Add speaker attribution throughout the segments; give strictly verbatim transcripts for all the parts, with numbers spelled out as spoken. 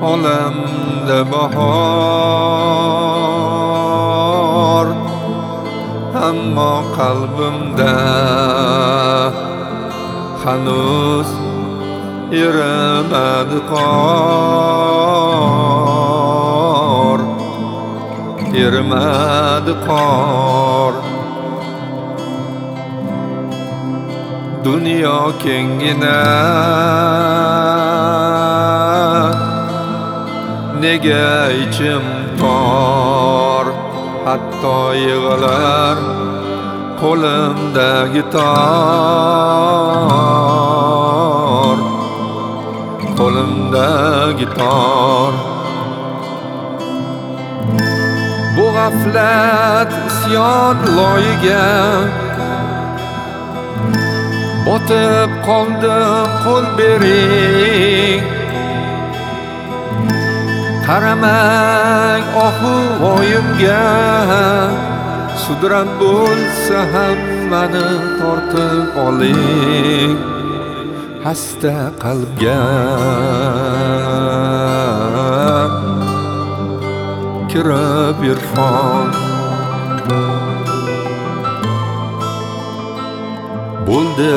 Speaker 1: olamda bahor, ammo qalbimda hanuz erimadi qor, erimadi qor. Dunyo kengina, nega ichim tor, hatto yig'lar qo'limdagi tor, qo'limdagi tor. Bu g'aflat isyon loyiga botib qoldim, qo'l bering. Qaramang ohu voyimga, sudrab bo'lsa ham mani tortib oling. Hasta qalbga kirib irfon, bo'ldi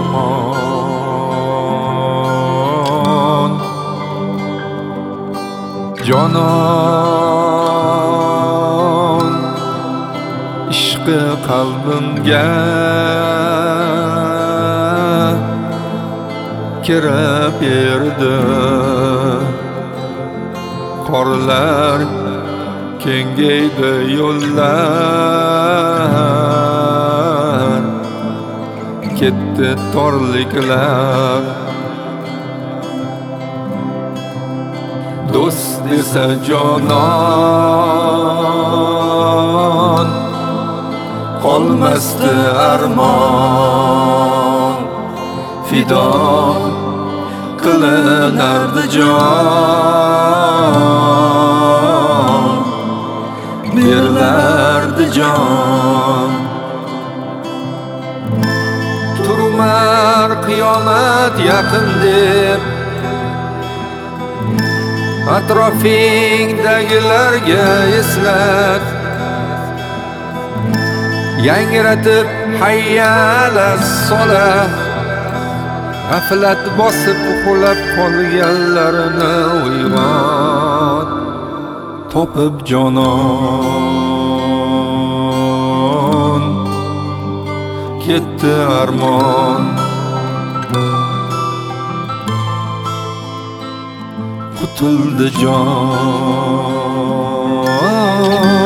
Speaker 1: darmon. Jonon ishqi qalbimga kirib erdi. Qorlar kengaydi yo'llar, ketdi torliklar. Do'st desa jonon, qolmasdi armon. Fido qilinardi jon, berilardi jon. Turmar qiyomat yaqin deb atrofingdagilarga eslat. Yangratib hayyala sola, g'aflat bosib uxlab qolganlarini uyg'ot. Topib jonon, ketdi armon. Qutuldi jon.